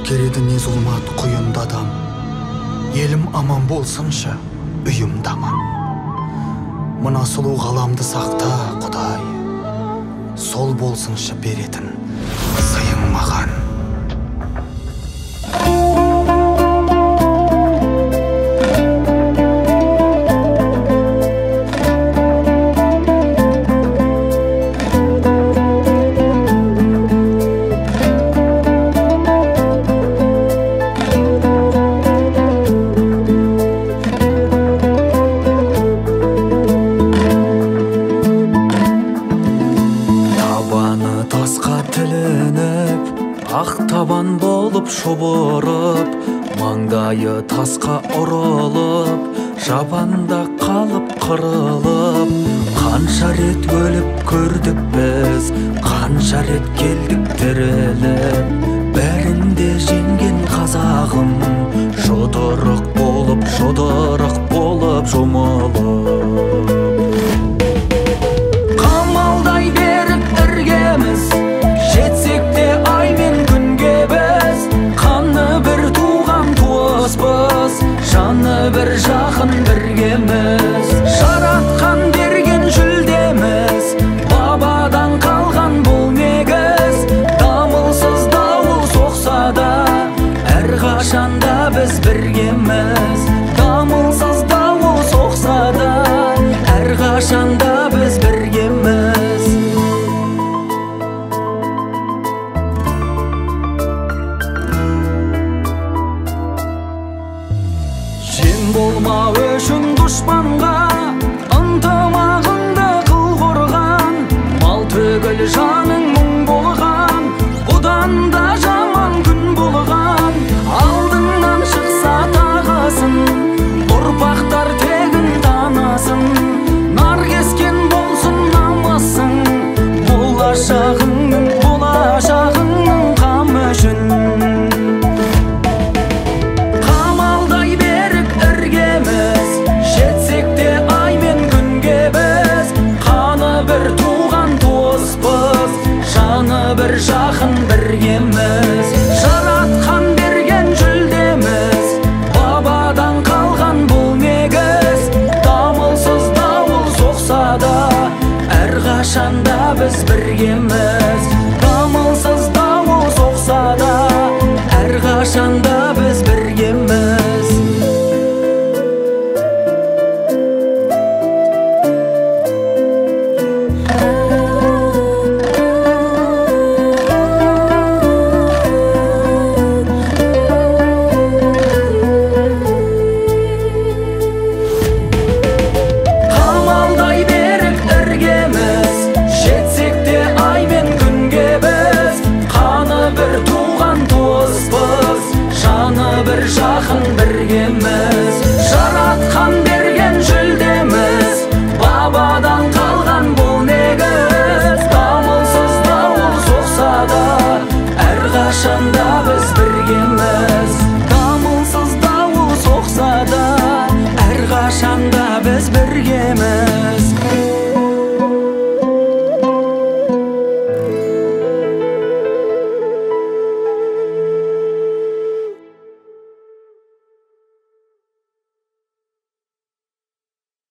Өзгереді не зұлмат құйында адам. Елім аман болсыншы, үйімді аман. Мына сұлу ғаламды сақта, Құдай. Сол болсыншы беретін сыйың маған. Тасқа тілініп, ақ табан болып шобырып, маңдайы тасқа ұрылып, жабанда қалып қырылып. Қанша рет өліп көрдік біз, қанша рет келдік тіріліп. Бәрінде жеңген қазағым, жұдырық болып жұмылып. Қамалдай беріп іргеміз, жетсек те ай мен күнге біз. Қаны бір туған туыспыз, жаны бір жақын біргеміз. Жаратқан берген жүлдеміз, бабадан қалған бұл негіз. Дамылсыз дауыл соқса да, әрқашанда біз біргеміз. Дамылсыз дауыл соқса да, әрқашанда біз біргеміз. Жем болма үшін дұшпанға, ынтымағыңды қыл қорған. Мал түгіл жаның мұң болған, бұдан да жаман күн болған. Алдыңнан шықса тағасын, ұрпақтар тегін танасын. Нар кескен болсын намысың, болашағыңның қамы үшін. Қамалдай беріп іргеміз, жетсек те ай мен күнге біз. Қаны бір туған туыспыз, жаны бір жақын біргеміз. Жаратқан берген жүлдеміз, бабадан қалған бұл негіз. Дамылсыз дауыл соқса да, әрқашанда біз біргеміз.